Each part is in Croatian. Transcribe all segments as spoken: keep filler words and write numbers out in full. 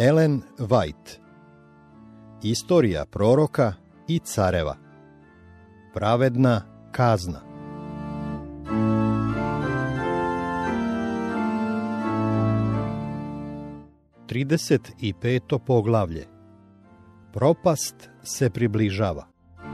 Ellen White. Istorija proroka i careva. Pravedna kazna. Trideset i peto poglavlje. Propast se približava.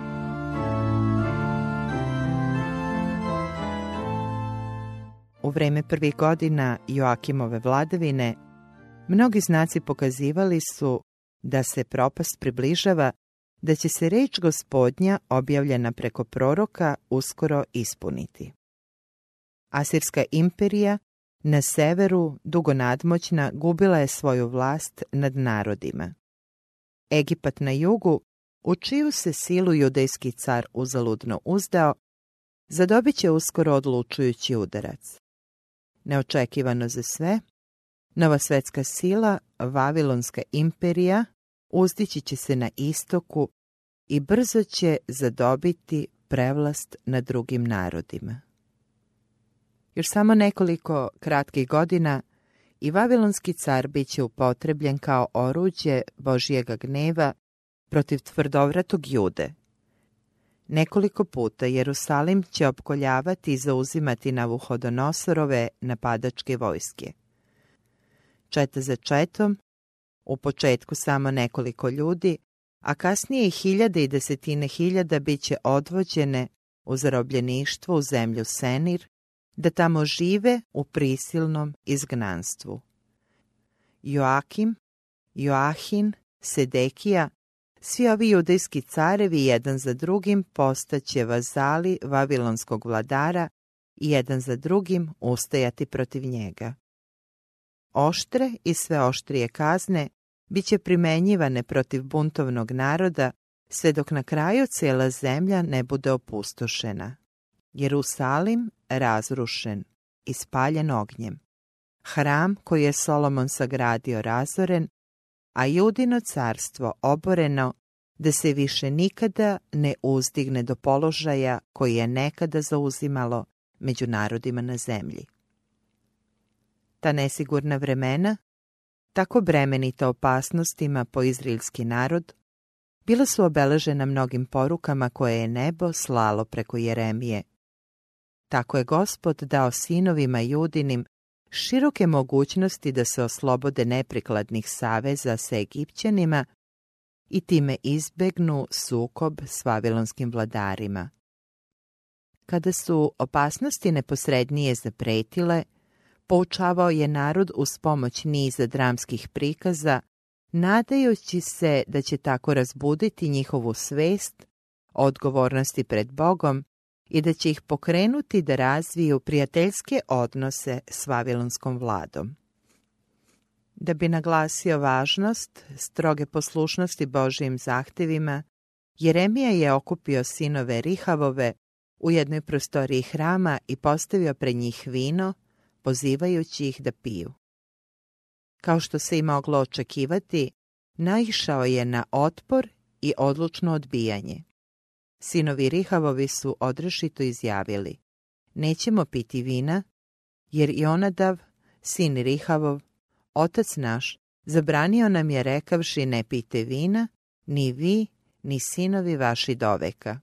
U vreme prvih godina Joakimove vladavine mnogi znaci pokazivali su da se propast približava, da će se reč Gospodnja objavljena preko proroka uskoro ispuniti. Asirska imperija na severu, dugo nadmoćna, gubila je svoju vlast nad narodima. Egipat na jugu, u čiju se silu judejski car uzaludno uzdao, zadobit će uskoro odlučujući udarac. Neočekivano za sve, nova svetska sila, Vavilonska imperija, uzdići će se na istoku i brzo će zadobiti prevlast nad drugim narodima. Još samo nekoliko kratkih godina i Vavilonski car bit će upotrebljen kao oruđe Božjega gneva protiv tvrdovratog Jude. Nekoliko puta Jerusalim će opkoljavati i zauzimati Navuhodonosorove napadačke vojske. Četa za četom, u početku samo nekoliko ljudi, a kasnije i hiljade i desetine hiljada bit će odvođene u zarobljeništvo u zemlju Senir, da tamo žive u prisilnom izgnanstvu. Joakim, Joahin, Sedekija, svi ovi judejski carevi jedan za drugim postaće vazali vavilonskog vladara i jedan za drugim ustajati protiv njega. Oštre i sve oštrije kazne bit će primenjivane protiv buntovnog naroda sve dok na kraju cijela zemlja ne bude opustošena. Jerusalim razrušen i spaljen ognjem. Hram koji je Solomon sagradio razoren, a Judino carstvo oboreno da se više nikada ne uzdigne do položaja koji je nekada zauzimalo među narodima na zemlji. Ta nesigurna vremena, tako bremenita opasnostima po izraelski narod, bila su obeležena mnogim porukama koje je nebo slalo preko Jeremije. Tako je Gospod dao sinovima Judinim široke mogućnosti da se oslobode neprikladnih saveza sa Egipćanima i time izbegnu sukob s vavilonskim vladarima. Kada su opasnosti neposrednije zapretile, poučavao je narod uz pomoć niza dramskih prikaza, nadajući se da će tako razbuditi njihovu svest o odgovornosti pred Bogom i da će ih pokrenuti da razviju prijateljske odnose s vavilonskom vladom. Da bi naglasio važnost stroge poslušnosti Božijim zahtevima, Jeremija je okupio sinove Rihavove u jednoj prostoriji hrama i postavio pred njih vino, pozivajući ih da piju. Kao što se i moglo očekivati, naišao je na otpor i odlučno odbijanje. Sinovi Rihavovi su odrešito izjavili: nećemo piti vina, jer Jonadav, sin Rihavov, otac naš, zabranio nam je rekavši ne pijte vina, ni vi, ni sinovi vaši doveka.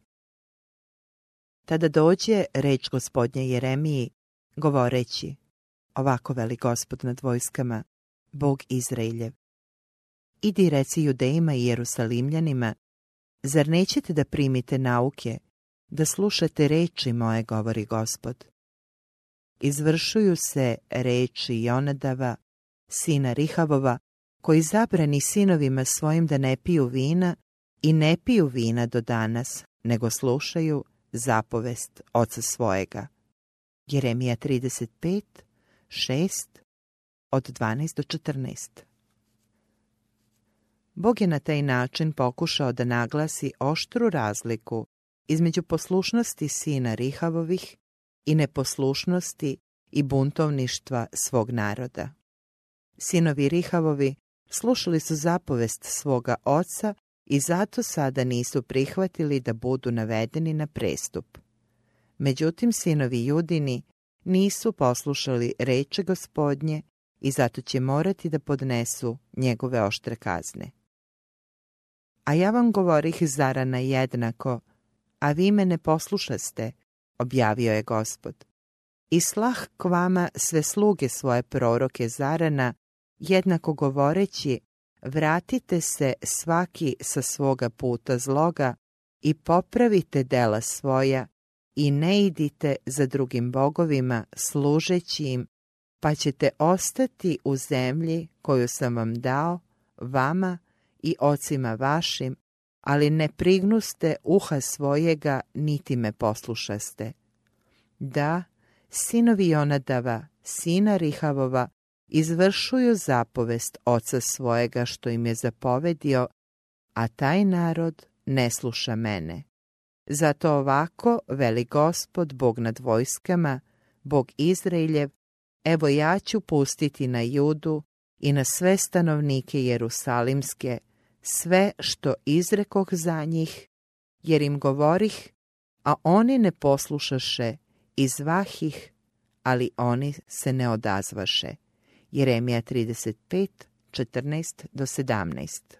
Tada dođe reč Gospodnje Jeremiji, govoreći: ovako veli Gospod nad vojskama, Bog Izraeljev. Idi reci Judejima i Jerusalimljanima, zar nećete da primite nauke, da slušate reči moje, govori Gospod? Izvršuju se reči Jonadava, sina Rihavova, koji zabrani sinovima svojim da ne piju vina i ne piju vina do danas, nego slušaju zapovest oca svojega. Jeremija trideset pet, šest, od dvanaest do četrnaest. Bog je na taj način pokušao da naglasi oštru razliku između poslušnosti sina Rihavovih i neposlušnosti i buntovništva svog naroda. Sinovi Rihavovi slušali su zapovest svoga oca i zato sada nisu prihvatili da budu navedeni na prestup. Međutim, sinovi Judini nisu poslušali reči Gospodnje i zato će morati da podnesu njegove oštre kazne. A ja vam govorih zarana jednako, a vi me ne poslušaste, objavio je Gospod. I slah k vama sve sluge svoje proroke zarana, jednako govoreći, vratite se svaki sa svoga puta zloga i popravite dela svoja i ne idite za drugim bogovima služeći im, pa ćete ostati u zemlji koju sam vam dao, vama i ocima vašim, ali ne prignuste uha svojega, niti me poslušaste. Da, sinovi Jonadava, sina Rihavova, izvršuju zapovest oca svojega što im je zapovedio, a taj narod ne sluša mene. Zato ovako veli Gospod, Bog nad vojskama, Bog Izraeljev, evo ja ću pustiti na Judu i na sve stanovnike Jerusalimske sve što izrekoh za njih, jer im govorih, a oni ne poslušaše, i zvah ih, ali oni se ne odazvaše. Jeremija trideset pet, četrnaest do sedamnaest.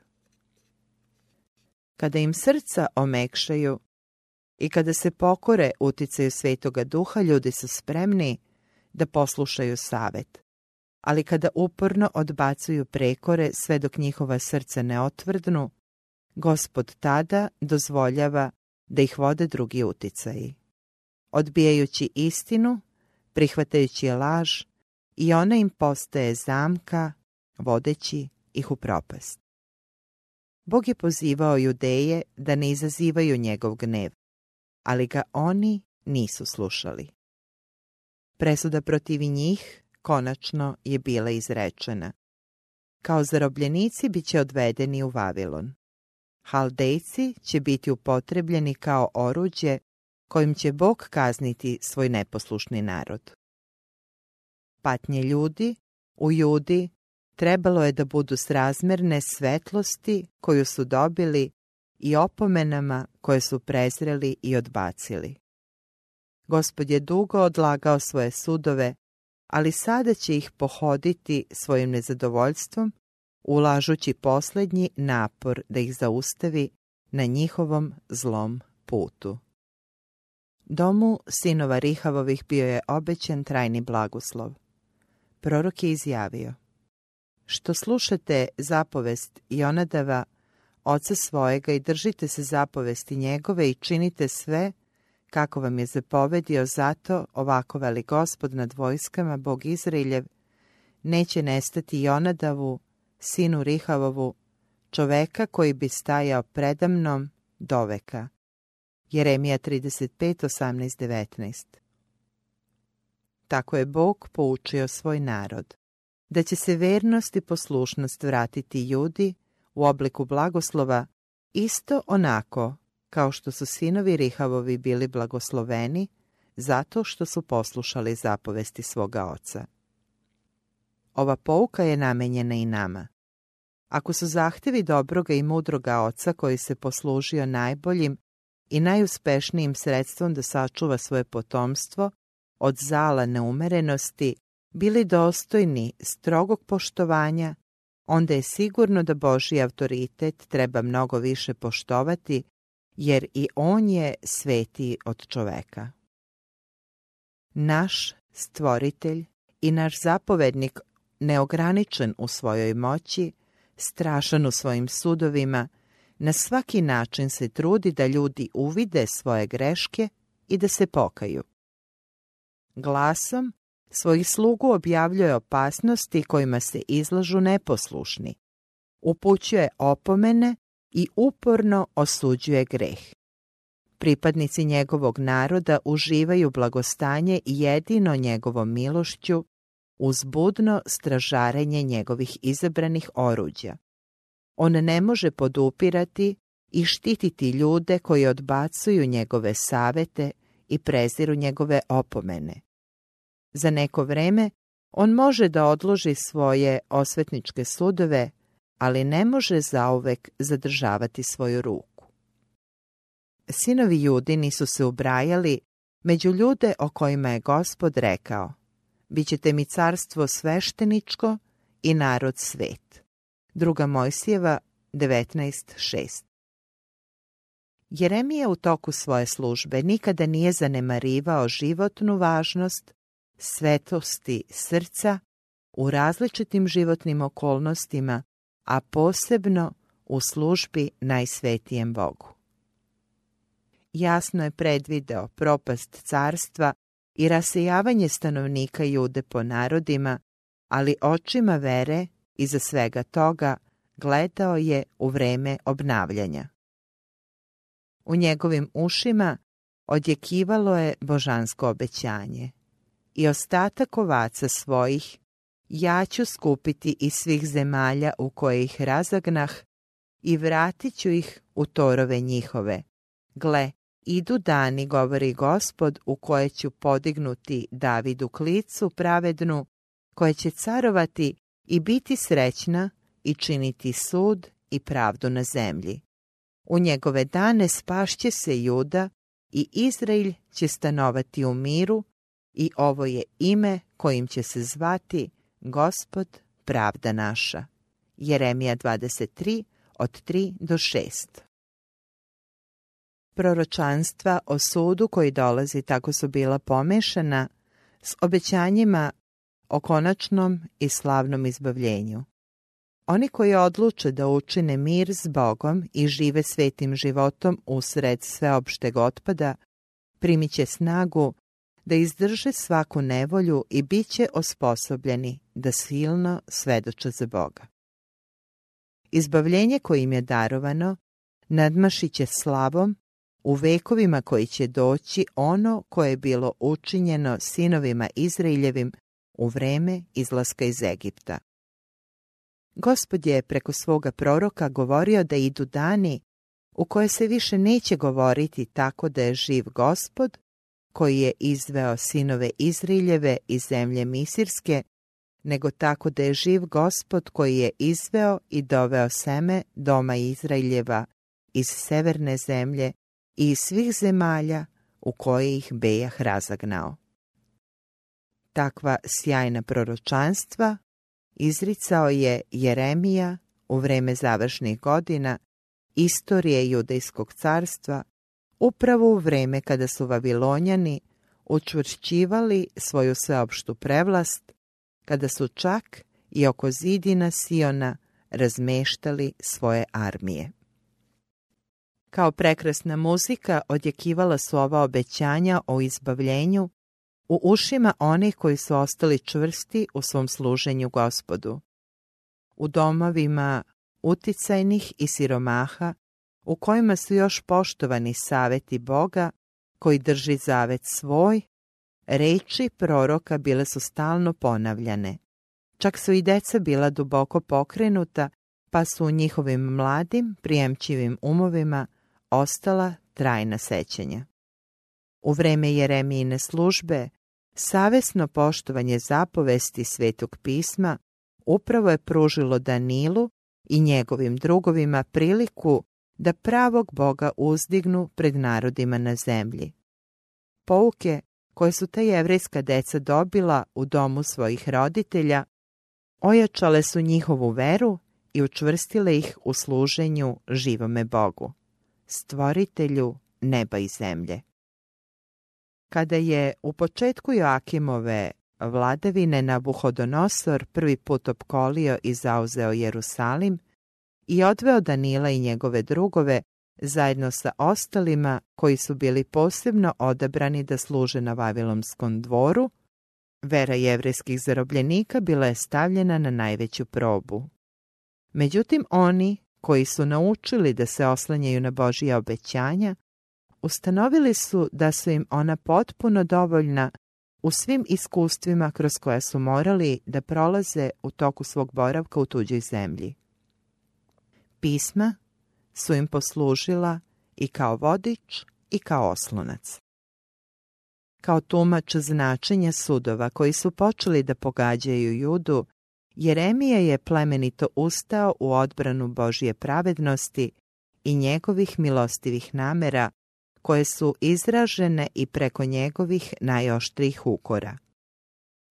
Kada im srca omekšaju i kada se pokore uticaju Svetoga Duha, ljudi su spremni da poslušaju savet. Ali kada uporno odbacuju prekore sve dok njihova srca ne otvrdnu, Gospod tada dozvoljava da ih vode drugi uticaji. Odbijajući istinu, prihvatajući laž, i ona im postaje zamka, vodeći ih u propast. Bog je pozivao Judeje da ne izazivaju njegov gnev, ali ga oni nisu slušali. Presuda protiv njih konačno je bila izrečena. Kao zarobljenici bit će odvedeni u Vavilon. Haldejci će biti upotrebljeni kao oruđe kojim će Bog kazniti svoj neposlušni narod. Patnje ljudi u Judi trebalo je da budu srazmerne svetlosti koju su dobili i opomenama koje su prezreli i odbacili. Gospod je dugo odlagao svoje sudove, ali sada će ih pohoditi svojim nezadovoljstvom, ulažući posljednji napor da ih zaustavi na njihovom zlom putu. Domu sinova Rihavovih bio je obećan trajni blagoslov. Prorok je izjavio: što slušate zapovest Jonadava, oca svojega, i držite se zapovesti njegove i činite sve kako vam je zapovedio, zato ovako veli Gospod nad vojskama, Bog Izraeljev, neće nestati Jonadavu, sinu Rihavovu, čoveka koji bi stajao predamnom doveka. Jeremija trideset pet, osamnaest, devetnaest. Tako je Bog poučio svoj narod, da će se vernost i poslušnost vratiti Judi u obliku blagoslova, isto onako kao što su sinovi Rihavovi bili blagosloveni zato što su poslušali zapovesti svoga oca. Ova pouka je namenjena i nama. Ako su zahtjevi dobroga i mudroga oca koji se poslužio najboljim i najuspešnijim sredstvom da sačuva svoje potomstvo od zala neumerenosti bili dostojni strogog poštovanja, onda je sigurno da Božji autoritet treba mnogo više poštovati, jer i on je svetiji od čoveka. Naš stvoritelj i naš zapovednik, neograničen u svojoj moći, strašan u svojim sudovima, na svaki način se trudi da ljudi uvide svoje greške i da se pokaju. Glasom svojih slugu objavljuje opasnosti kojima se izlažu neposlušni, upućuje opomene i uporno osuđuje greh. Pripadnici njegovog naroda uživaju blagostanje jedino njegovom milošću uz budno stražarenje njegovih izabranih oruđa. On ne može podupirati i štititi ljude koji odbacuju njegove savete i preziru njegove opomene. Za neko vreme on može da odloži svoje osvetničke sudove, ali ne može zauvek zadržavati svoju ruku. Sinovi Judini su se ubrajali među ljude o kojima je Gospod rekao: bit ćete mi carstvo svešteničko i narod svet. Druga Mojsijeva devetnaest šest. Jeremija u toku svoje službe nikada nije zanemarivao životnu važnost svetosti srca u različitim životnim okolnostima, a posebno u službi najsvetijem Bogu. Jasno je predvideo propast carstva i rasejavanje stanovnika Jude po narodima, ali očima vere iza svega toga gledao je u vreme obnavljanja. U njegovim ušima odjekivalo je božansko obećanje. I ostatak ovaca svojih ja ću skupiti iz svih zemalja u koje ih razagnah i vratit ću ih u torove njihove. Gle, idu dani, govori Gospod, u koje ću podignuti Davidu klicu pravednu, koja će carovati i biti srećna i činiti sud i pravdu na zemlji. U njegove dane spašće se Juda i Izrael će stanovati u miru i ovo je ime kojim će se zvati Gospod pravda naša. Jeremija dvadeset tri, od tri do šest. Proročanstva o sudu koji dolazi tako su bila pomešana s obećanjima o konačnom i slavnom izbavljenju. Oni koji odluče da učine mir s Bogom i žive svetim životom usred sveopšteg otpada, primit će snagu da izdrže svaku nevolju i bit će osposobljeni da silno svedoče za Boga. Izbavljenje koje im je darovano nadmašit će slavom u vekovima koji će doći ono koje je bilo učinjeno sinovima Izraeljevim u vreme izlaska iz Egipta. Gospod je preko svoga proroka govorio da idu dani u koje se više neće govoriti tako da je živ Gospod, koji je izveo sinove Izraeljeve iz zemlje Misirske, nego tako da je živ Gospod koji je izveo i doveo seme doma Izraeljeva iz severne zemlje i iz svih zemalja u koje ih bejah razagnao. Takva sjajna proročanstva izricao je Jeremija u vreme završnih godina istorije Judejskog carstva, upravo u vreme kada su Vavilonjani učvršćivali svoju sveopštu prevlast, kada su čak i oko zidina Siona razmeštali svoje armije. Kao prekrasna muzika odjekivala su ova obećanja o izbavljenju u ušima onih koji su ostali čvrsti u svom služenju Gospodu. U domovima uticajnih i siromaha, u kojima su još poštovani saveti Boga, koji drži zavet svoj, reči proroka bile su stalno ponavljane. Čak su i deca bila duboko pokrenuta, pa su u njihovim mladim, prijemčivim umovima ostala trajna sećanja. U vreme Jeremijine službe, savesno poštovanje zapovesti Svetog pisma upravo je pružilo Danilu i njegovim drugovima priliku da pravog Boga uzdignu pred narodima na zemlji. Pouke koje su ta jevrejska deca dobila u domu svojih roditelja ojačale su njihovu veru i učvrstile ih u služenju živome Bogu, stvoritelju neba i zemlje. Kada je u početku Joakimove vladavine Nabuhodonosor prvi put opkolio i zauzeo Jerusalim i odveo Danila i njegove drugove zajedno sa ostalima koji su bili posebno odabrani da služe na Vavilonskom dvoru, vera jevrejskih zarobljenika bila je stavljena na najveću probu. Međutim, oni koji su naučili da se oslanjaju na Božja obećanja, ustanovili su da su im ona potpuno dovoljna u svim iskustvima kroz koja su morali da prolaze u toku svog boravka u tuđoj zemlji. Pisma su im poslužila i kao vodič i kao oslonac. Kao tumač značenja sudova koji su počeli da pogađaju Judu, Jeremija je plemenito ustao u odbranu Božje pravednosti i njegovih milostivih namera, koje su izražene i preko njegovih najoštrijih ukora.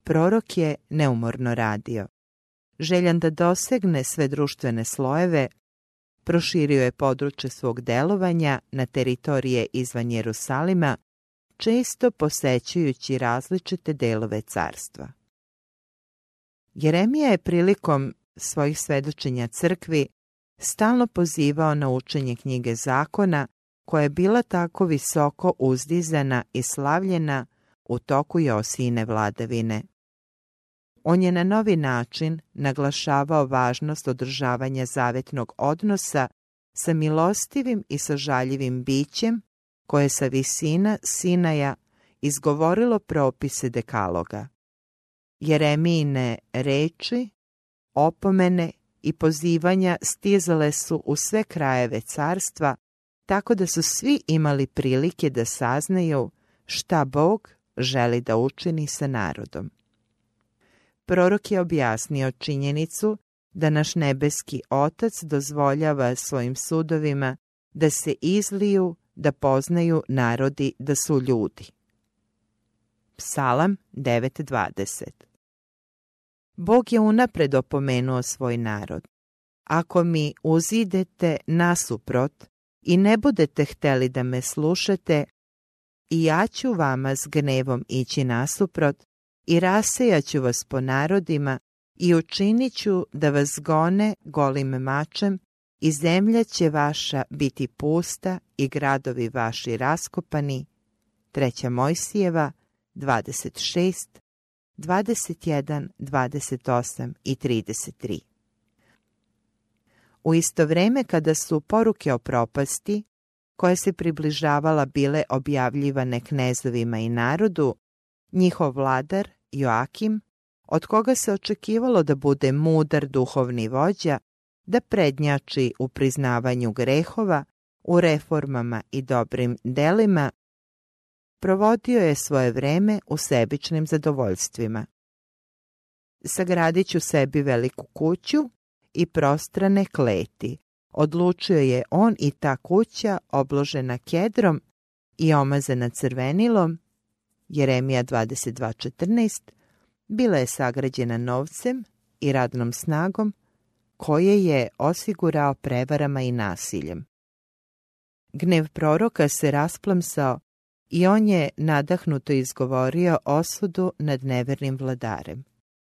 prorok je neumorno radio. Željan da dosegne sve društvene slojeve, proširio je područje svog delovanja na teritorije izvan Jerusalima, često posećujući različite delove carstva. Jeremija je prilikom svojih svedočenja crkvi stalno pozivao na učenje knjige zakona, koja je bila tako visoko uzdizana i slavljena u toku Josijine vladavine. On je na novi način naglašavao važnost održavanja zavetnog odnosa sa milostivim i sažaljivim bićem koje sa visina Sinaja izgovorilo propise dekaloga. Jeremijine reči, opomene i pozivanja stizale su u sve krajeve carstva, tako da su svi imali prilike da saznaju šta Bog želi da učini sa narodom. Prorok je objasnio činjenicu da naš nebeski Otac dozvoljava svojim sudovima da se izliju, da poznaju narodi da su ljudi. Psalam devet dvadeset. Bog je unapred opomenuo svoj narod. Ako mi uzidete nasuprot i ne budete hteli da me slušate, i ja ću vama s gnevom ići nasuprot i rasejaću vas po narodima i učinit ću da vas gone golim mačem i zemlja će vaša biti pusta i gradovi vaši raskopani. Treća Mojsijeva dvadeset šest, dvadeset jedan, dvadeset osam i trideset tri. U isto vrijeme kada su poruke o propasti, koje se približavala bile objavljivane knezovima i narodu, njihov vladar Joakim, od koga se očekivalo da bude mudar duhovni vođa, da prednjači u priznavanju grehova, u reformama i dobrim delima, provodio je svoje vreme u sebičnim zadovoljstvima. Sagradit ću sebi veliku kuću i prostrane kleti, odlučio je on, i ta kuća obložena kedrom i omazana crvenilom, Jeremija dvadeset dva četrnaest, bila je sagrađena novcem i radnom snagom koje je osigurao prevarama i nasiljem. Gnev proroka se rasplamsao i on je nadahnuto izgovorio osudu nad nevernim vladarem.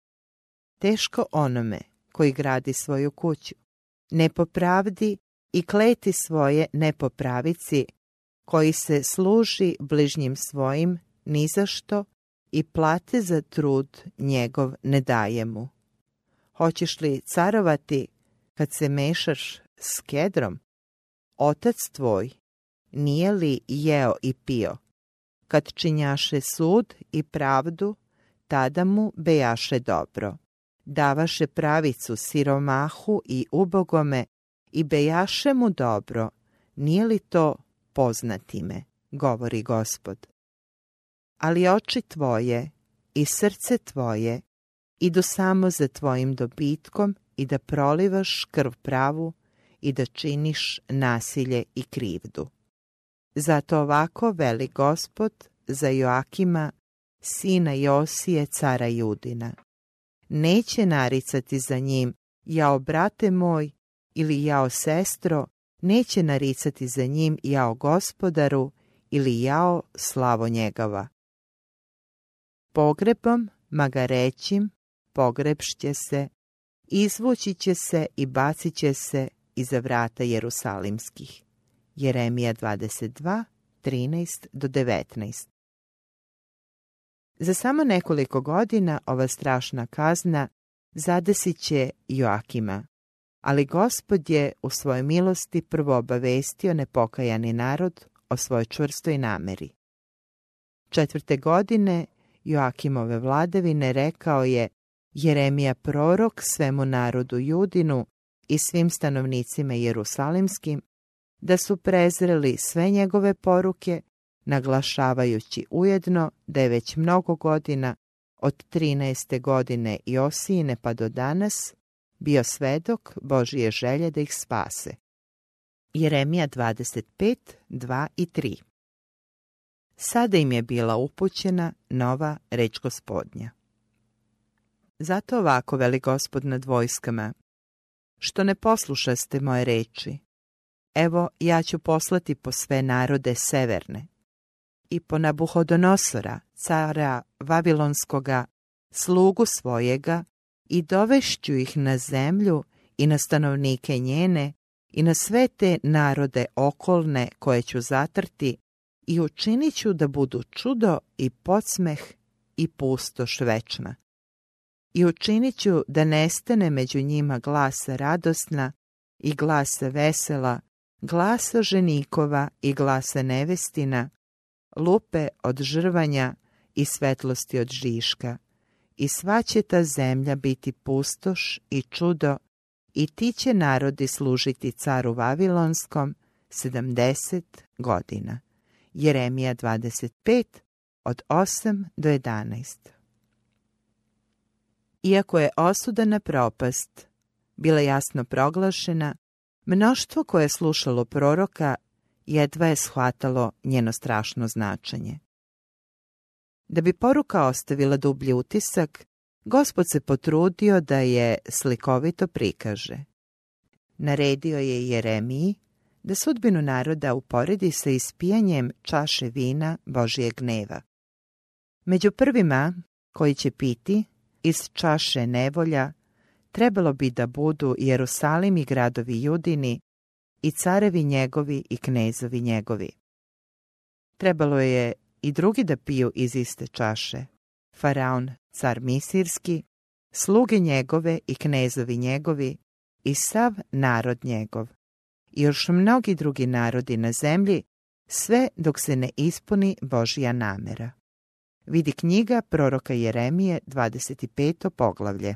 Teško onome koji gradi svoju kuću, ne po pravdi i kleti svoje nepopravici, koji se služi bližnjim svojim ni za što i plate za trud njegov ne daje mu. Hoćeš li carovati kad se mešaš s kedrom? Otac tvoj nije li jeo i pio? Kad činjaše sud i pravdu, tada mu bejaše dobro. Davaše pravicu siromahu i ubogome i bejaše mu dobro. Nije li to poznatime, govori Gospod. Ali oči tvoje i srce tvoje idu samo za tvojim dobitkom i da prolivaš krv pravu i da činiš nasilje i krivdu. Zato ovako veli Gospod za Joakima, sina Josije, cara Judina. Neće naricati za njim, jao brate moj, ili jao sestro, neće naricati za njim, jao gospodaru, ili jao slavo njegova. Pogrebom magarećim pogrebšće se, izvući će se i bacit će se iza vrata Jerusalimskih. Jeremija dvadeset dva, trinaest do devetnaest. Za samo nekoliko godina ova strašna kazna zadesit će Joakima, ali Gospod je u svojoj milosti prvo obavestio nepokajani narod o svojoj čvrstoj nameri. Četvrte godine Joakimove vladavine rekao je Jeremija prorok svemu narodu Judinu i svim stanovnicima Jerusalimskim da su prezreli sve njegove poruke, naglašavajući ujedno da je već mnogo godina, od trinaeste godine Josijine pa do danas, bio svedok Božije želje da ih spase. Jeremija dvadeset pet, dva i tri. Sada im je bila upućena nova reč Gospodnja. Zato ovako veli Gospod nad vojskama: što ne poslušaste moje reči, evo ja ću poslati po sve narode severne i po Nabuhodonosora, cara Vavilonskoga, slugu svojega, i dovešću ih na zemlju i na stanovnike njene i na sve te narode okolne koje ću zatrti i učinit ću da budu čudo i podsmeh i pustoš večna. I učinit ću da nestane među njima glasa radosna i glasa vesela, glasa ženikova i glasa nevestina, lupe od žrvanja i svetlosti od žiška. I sva će ta zemlja biti pustoš i čudo, i ti će narodi služiti caru Vavilonskom sedamdeset godina. Jeremija dvadeset pet, od osam do jedanaest. Iako je osuda na propast bila jasno proglašena, mnoštvo koje je slušalo proroka jedva je shvatalo njeno strašno značenje. Da bi poruka ostavila dublji utisak, Gospod se potrudio da je slikovito prikaže. Naredio je Jeremiji da sudbinu naroda uporedi sa ispijanjem čaše vina Božijeg gneva. Među prvima koji će piti iz čaše nevolja trebalo bi da budu Jerusalim i gradovi Judini i carevi njegovi i knezovi njegovi. Trebalo je i drugi da piju iz iste čaše: Faraon, car Misirski, sluge njegove i knezovi njegovi i sav narod njegov, i još mnogi drugi narodi na zemlji, sve dok se ne ispuni Božja namera. Vidi knjiga proroka Jeremije, dvadeset peto poglavlje.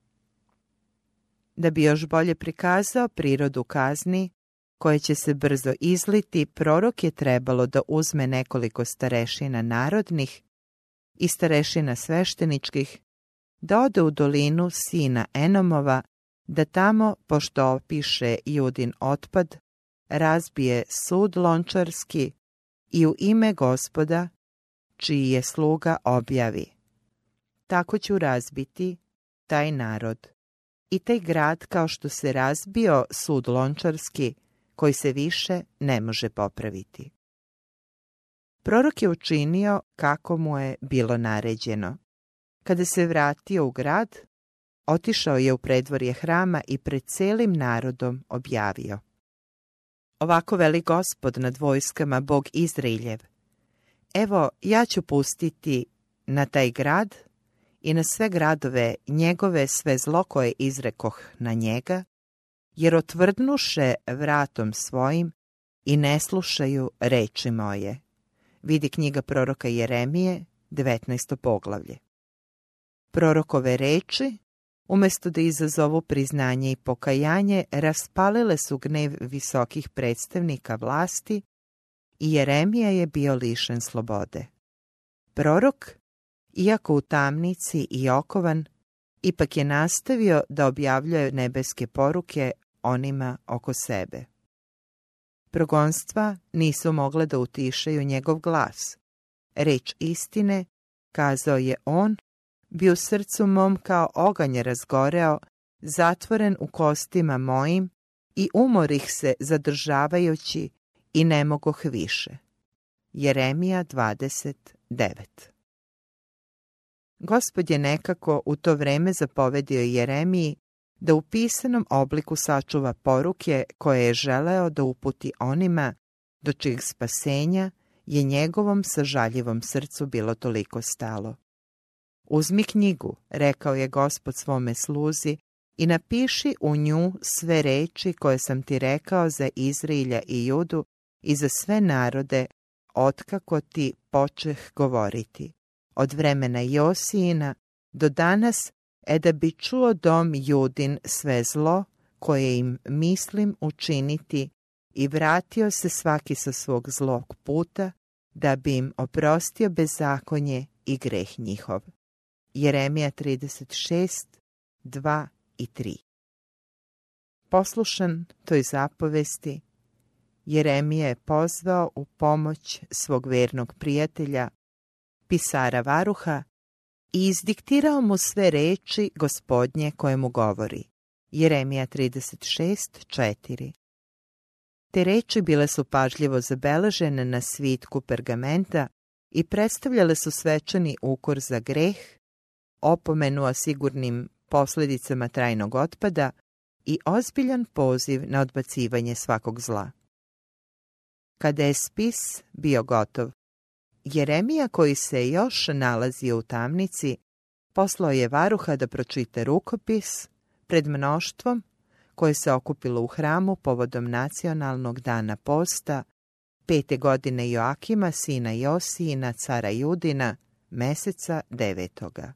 Da bi još bolje prikazao prirodu kazni koje će se brzo izliti, prorok je trebalo da uzme nekoliko starešina narodnih i starešina svešteničkih, da ode u dolinu sina Enomova, da tamo, pošto opiše Judin otpad, razbije sud lončarski i u ime Gospoda, čiji je sluga, objavi: tako ću razbiti taj narod i taj grad kao što se razbio sud lončarski, koji se više ne može popraviti. Prorok je učinio kako mu je bilo naređeno. Kada se vratio u grad, otišao je u predvorje hrama i pred celim narodom objavio: ovako veli Gospod nad vojskama, Bog Izraeljev: evo, ja ću pustiti na taj grad i na sve gradove njegove sve zlo koje izrekoh na njega, jer otvrdnuše vratom svojim i ne slušaju reči moje. Vidi knjiga proroka Jeremije, devetnaesto poglavlje. Prorokove reči, umjesto da izazovu priznanje i pokajanje, raspalile su gnev visokih predstavnika vlasti i Jeremija je bio lišen slobode. Prorok, iako u tamnici i okovan, ipak je nastavio da objavljuje nebeske poruke onima oko sebe. Progonstva nisu mogle da utišaju njegov glas. Reč istine, kazao je on, bi u srcu mom kao oganj razgoreo, zatvoren u kostima mojim, i umorih se zadržavajući i ne mogoh više. Jeremija dvadeset devet. Gospod je nekako u to vreme zapovedio Jeremiji da u pisanom obliku sačuva poruke koje je želeo da uputi onima do čijeg spasenja je njegovom sažaljivom srcu bilo toliko stalo. Uzmi knjigu, rekao je Gospod svome sluzi, i napiši u nju sve reči koje sam ti rekao za Izraelja i Judu i za sve narode, otkako ti počeh govoriti, od vremena Josijina do danas, e da bi čuo dom Judin sve zlo koje im mislim učiniti i vratio se svaki sa svog zlog puta, da bi im oprostio bezakonje i greh njihov. Jeremija trideset šest, dva i tri. Poslušan toj zapovesti, Jeremija je pozvao u pomoć svog vernog prijatelja, pisara Varuha, i izdiktirao mu sve reči Gospodnje koje mu govori. Jeremija trideset šest četiri. Te reči bile su pažljivo zabeležene na svitku pergamenta i predstavljale su svečani ukor za greh, opomenu o sigurnim posljedicama trajnog otpada i ozbiljan poziv na odbacivanje svakog zla. Kada je spis bio gotov, Jeremija, koji se još nalazio u tamnici, poslao je varuha da pročita rukopis pred mnoštvom koje se okupilo u hramu povodom nacionalnog dana posta, pete godine Joakima, sina Josijina, cara Judina, meseca devetoga.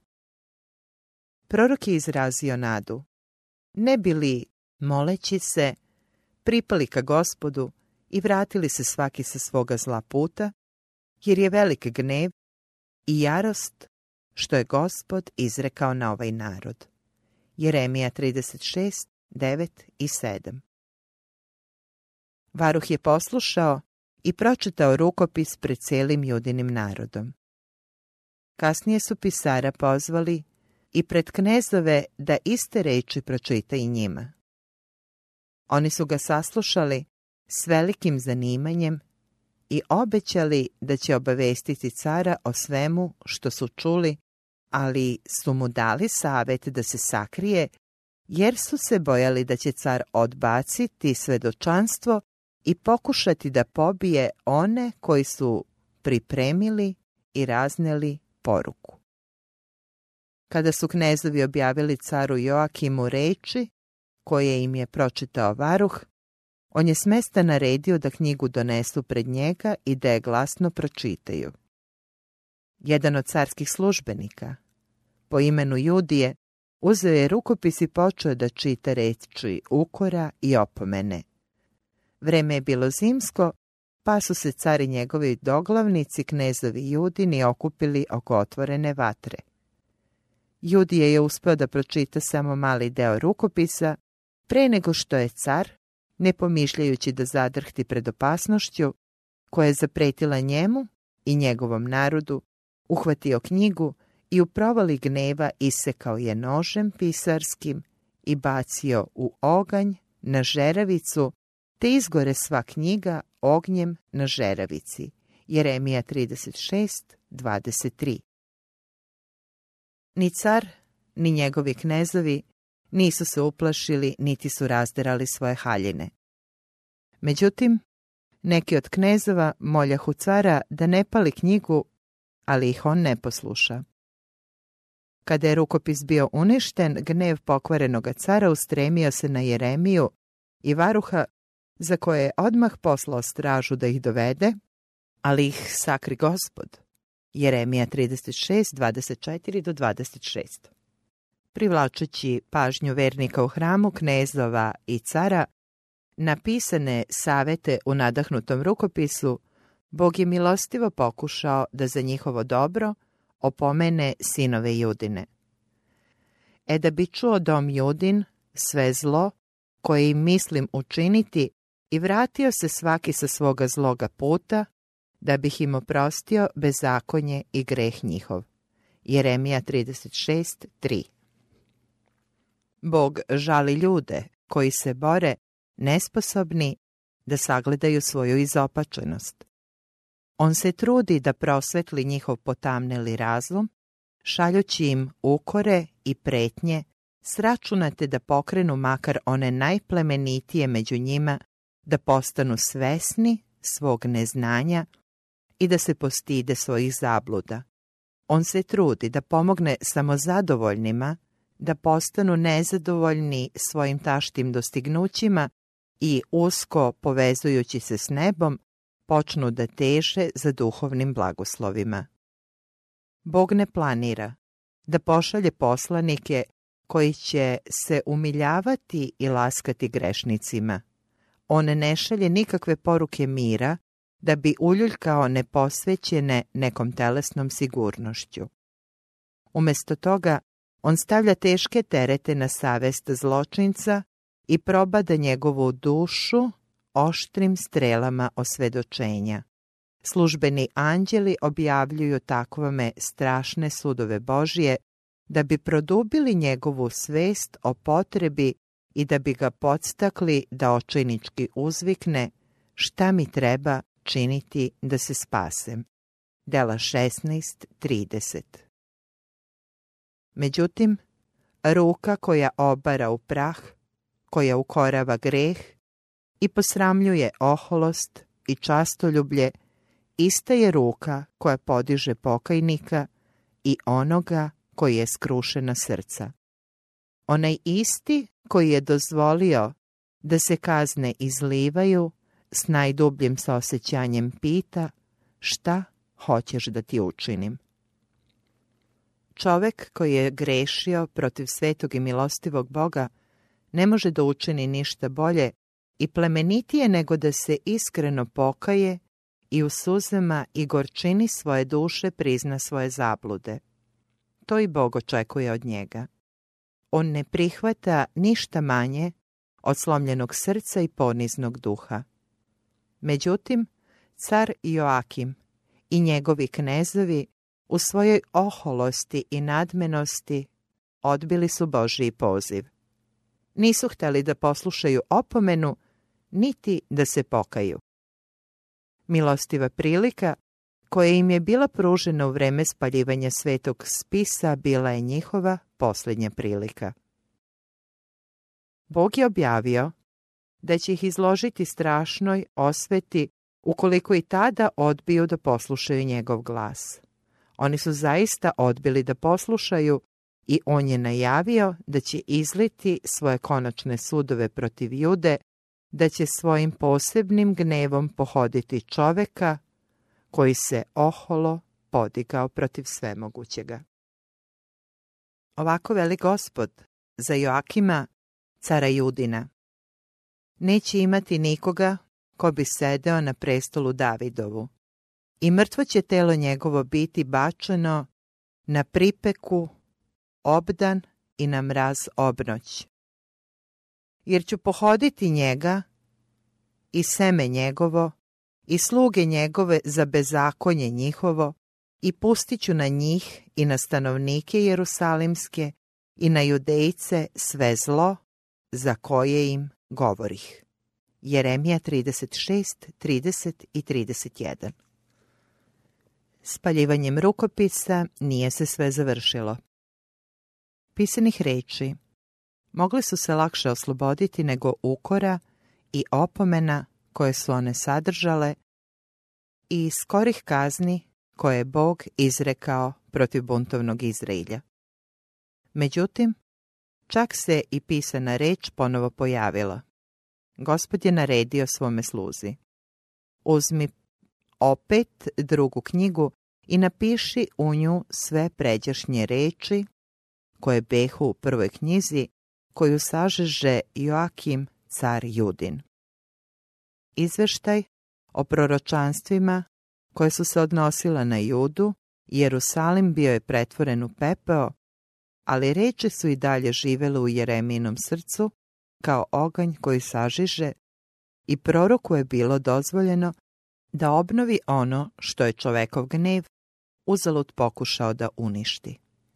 Prorok je izrazio nadu, ne bi li, moleći se, pripali ka Gospodu i vratili se svaki sa svoga zla puta, jer je velik gnev i jarost što je Gospod izrekao na ovaj narod. Jeremija trideset šest devet i sedam. Varuh je poslušao i pročitao rukopis pred cijelim Judinim narodom. Kasnije su pisara pozvali i pred knezove da iste reči pročita i njima. Oni su ga saslušali s velikim zanimanjem i obećali da će obavestiti cara o svemu što su čuli, ali su mu dali savjet da se sakrije, jer su se bojali da će car odbaciti svedočanstvo i pokušati da pobije one koji su pripremili i razneli poruku. Kada su knezovi objavili caru Joakimu reči koje im je pročitao varuh, on je s mesta naredio da knjigu donesu pred njega i da je glasno pročitaju. Jedan od carskih službenika, po imenu Judije, uzeo je rukopis i počeo da čita reči ukora i opomene. Vreme je bilo zimsko, pa su se car i njegovi doglavnici, knezovi Judini, okupili oko otvorene vatre. Judije je uspeo da pročita samo mali deo rukopisa, pre nego što je car, ne pomišljajući da zadrhti pred opasnošću, koja je zapretila njemu i njegovom narodu, uhvatio knjigu i u provali gneva isekao je nožem pisarskim i bacio u oganj na žeravicu, te izgore sva knjiga ognjem na žeravici. Jeremija trideset šest dvadeset tri. Ni car, ni njegovi knezovi nisu se uplašili, niti su razderali svoje haljine. Međutim, neki od knezova moljahu cara da ne pali knjigu, ali ih on ne posluša. Kada je rukopis bio uništen, gnev pokvarenoga cara ustremio se na Jeremiju i varuha, za koje je odmah poslao stražu da ih dovede, ali ih sakri Gospod. Jeremija trideset šest dvadeset četiri do dvadeset šest. Privlačeći pažnju vernika u hramu, knezova i cara, napisane savete u nadahnutom rukopisu, Bog je milostivo pokušao da za njihovo dobro opomene sinove Judine. E da bi čuo dom Judin sve zlo koje im mislim učiniti i vratio se svaki sa svoga zloga puta, da bih im oprostio bezakonje i greh njihov. Jeremija trideset šest tri. Bog žali ljude koji se bore, nesposobni da sagledaju svoju izopačenost. On se trudi da prosvetli njihov potamneli razum, šaljući im ukore i pretnje, sračunate da pokrenu makar one najplemenitije među njima, da postanu svesni svog neznanja i da se postide svojih zabluda. On se trudi da pomogne samozadovoljnima, da postanu nezadovoljni svojim taštim dostignućima i usko povezujući se s nebom, počnu da teže za duhovnim blagoslovima. Bog ne planira da pošalje poslanike koji će se umiljavati i laskati grešnicima. On ne šalje nikakve poruke mira da bi uljuljkao neposvećene nekom telesnom sigurnošću. Umjesto toga, on stavlja teške terete na savest zločinca i probada njegovu dušu oštrim strelama osvedočenja. Službeni anđeli objavljuju takvome strašne sudove Božje da bi produbili njegovu svest o potrebi i da bi ga podstakli da očajnički uzvikne: šta mi treba činiti da se spasem? Dela šesnaest trideset. Međutim, ruka koja obara u prah, koja ukorava greh i posramljuje oholost i častoljublje, ista je ruka koja podiže pokajnika i onoga koji je skrušena srca. Onaj isti koji je dozvolio da se kazne izlivaju, s najdubljim saosećanjem pita: šta hoćeš da ti učinim? Čovek koji je grešio protiv svetog i milostivog Boga ne može da učini ništa bolje i plemenitije nego da se iskreno pokaje i u suzama i gorčini svoje duše prizna svoje zablude. To i Bog očekuje od njega. On ne prihvata ništa manje od slomljenog srca i poniznog duha. Međutim, car Joakim i njegovi knezovi u svojoj oholosti i nadmenosti odbili su Božji poziv. Nisu hteli da poslušaju opomenu, niti da se pokaju. Milostiva prilika koja im je bila pružena u vreme spaljivanja svetog spisa bila je njihova posljednja prilika. Bog je objavio da će ih izložiti strašnoj osveti ukoliko i tada odbiju da poslušaju njegov glas. Oni su zaista odbili da poslušaju i on je najavio da će izliti svoje konačne sudove protiv Jude, da će svojim posebnim gnevom pohoditi čoveka koji se oholo podigao protiv svemogućega. Ovako veli Gospod za Joakima, cara Judina: neće imati nikoga ko bi sedeo na prestolu Davidovu, i mrtvo će telo njegovo biti bačeno na pripeku obdan i na mraz obnoć. Jer ću pohoditi njega i seme njegovo i sluge njegove za bezakonje njihovo i pustit ću na njih i na stanovnike Jerusalimske i na Judejce sve zlo za koje im govorih. Jeremija trideset šest, trideset i trideset jedan. Spaljivanjem rukopisa nije se sve završilo. Pisanih reči mogli su se lakše osloboditi nego ukora i opomena koje su one sadržale i skorih kazni koje je Bog izrekao protiv buntovnog Izrailja. Međutim, čak se i pisana reč ponovo pojavila. Gospod je naredio svome sluzi: uzmi opet drugu knjigu i napiši u nju sve pređašnje reči koje behu u prvoj knjizi, koju sažeže Joakim, car Judin. Izveštaj o proročanstvima koje su se odnosila na Judu, Jerusalim bio je pretvoren u pepeo, ali reči su i dalje živele u Jeremijinom srcu kao oganj koji sažiže, i proroku je bilo dozvoljeno da obnovi ono što je čovekov gnev uzalud pokušao da uništi.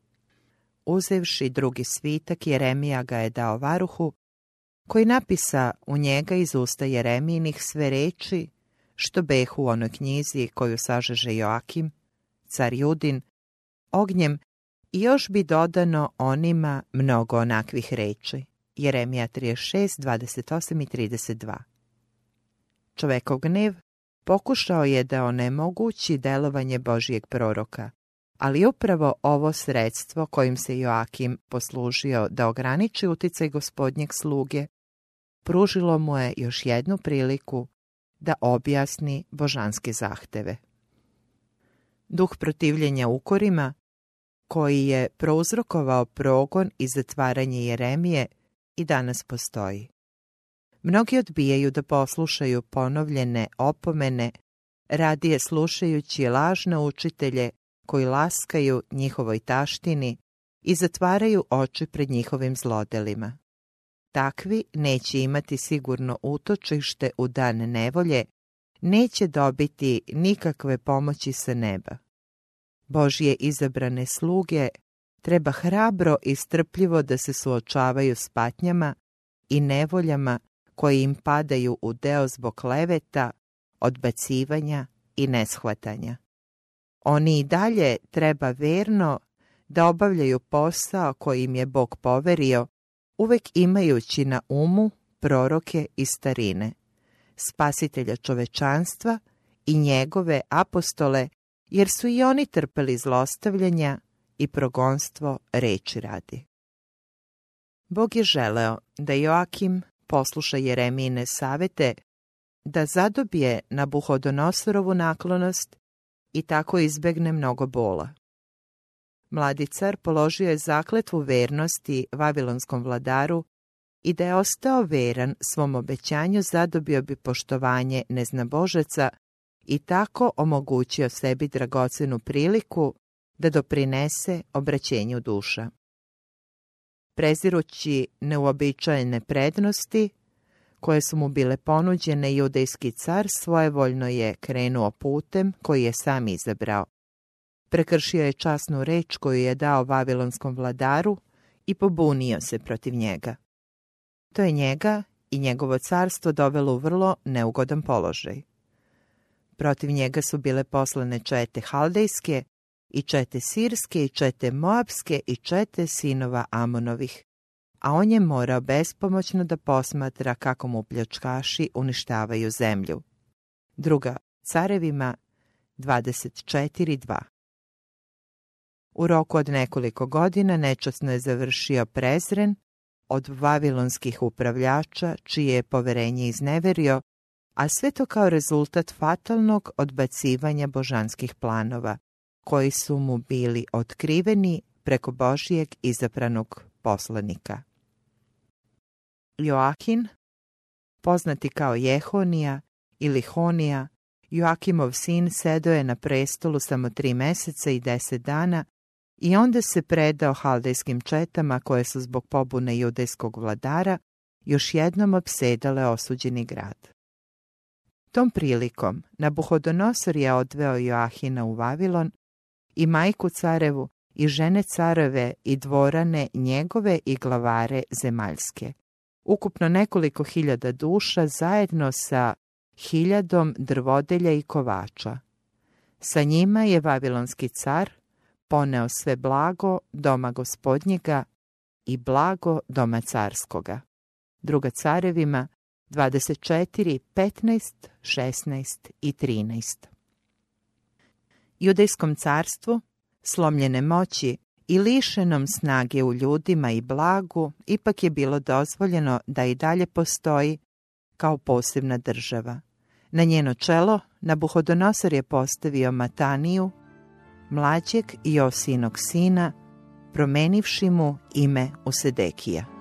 Uzevši drugi svitak, Jeremija ga je dao varuhu, koji napisa u njega iz usta Jeremijinih sve reči što behu u onoj knjizi koju sažeže Joakim, car Judin, ognjem, i još bi dodano onima mnogo onakvih reči. Jeremija trideset šest, dvadeset osam i trideset dva. Čovekov gnev pokušao je da onemogući delovanje Božijeg proroka, ali upravo ovo sredstvo kojim se Joakim poslužio da ograniči uticaj gospodnjeg sluge, pružilo mu je još jednu priliku da objasni božanske zahteve. Duh protivljenja ukorima, koji je prouzrokovao progon i zatvaranje Jeremije, i danas postoji. Mnogi odbijaju da poslušaju ponovljene opomene, radije slušajući lažne učitelje koji laskaju njihovoj taštini i zatvaraju oči pred njihovim zlodelima. Takvi neće imati sigurno utočište u dan nevolje, neće dobiti nikakve pomoći sa neba. Božje izabrane sluge treba hrabro i strpljivo da se suočavaju s patnjama i nevoljama koje im padaju u deo zbog kleveta, odbacivanja i neshvatanja. Oni i dalje treba verno da obavljaju posao koji im je Bog poverio, uvek imajući na umu proroke iz starine, spasitelja čovečanstva i njegove apostole, jer su i oni trpeli zlostavljanja i progonstvo reči radi. Bog je želeo da Joakim posluša Jeremijine savete, da zadobije Nabuhodonozorovu naklonost i tako izbegne mnogo bola. Mladi car položio je zakletvu vernosti vavilonskom vladaru i da je ostao veran svom obećanju zadobio bi poštovanje neznabožaca i tako omogućio sebi dragocenu priliku da doprinese obraćenju duša. Prezirući neuobičajene prednosti koje su mu bile ponuđene, judejski car svojevoljno je krenuo putem koji je sam izabrao. Prekršio je časnu reč koju je dao vavilonskom vladaru i pobunio se protiv njega. To je njega i njegovo carstvo dovelo u vrlo neugodan položaj. Protiv njega su bile poslane čete haldejske, i čete sirske, i čete moabske, i čete sinova Amonovih, a on je morao bespomoćno da posmatra kako mu pljačkaši uništavaju zemlju. Druga Carevima dvadeset četiri dva. U roku od nekoliko godina nečasno je završio prezren od vavilonskih upravljača, čije je poverenje izneverio, a sve to kao rezultat fatalnog odbacivanja božanskih planova, koji su mu bili otkriveni preko Božijeg izabranog poslanika. Joahin, poznati kao Jehonija ili Honija, Joakimov sin, sedeo je na prestolu samo tri meseca i deset dana i onda se predao haldejskim četama koje su zbog pobune judejskog vladara još jednom opsedale osuđeni grad. Tom prilikom Nabuhodonozor je odveo Joahina u Vavilon i majku carevu i žene careve i dvorane njegove i glavare zemaljske. Ukupno nekoliko hiljada duša zajedno sa hiljadom drvodelja i kovača. Sa njima je vavilonski car poneo sve blago doma gospodnjega i blago doma carskoga. Druga Carevima dvadeset četiri, petnaest, šesnaest i trinaest. Judejskom carstvu, slomljene moći i lišenom snage u ljudima i blagu, ipak je bilo dozvoljeno da i dalje postoji kao posebna država. Na njeno čelo Nabuhodonozor je postavio Mataniju, mlađeg Josijinog sina, promenivši mu ime u Sedekija.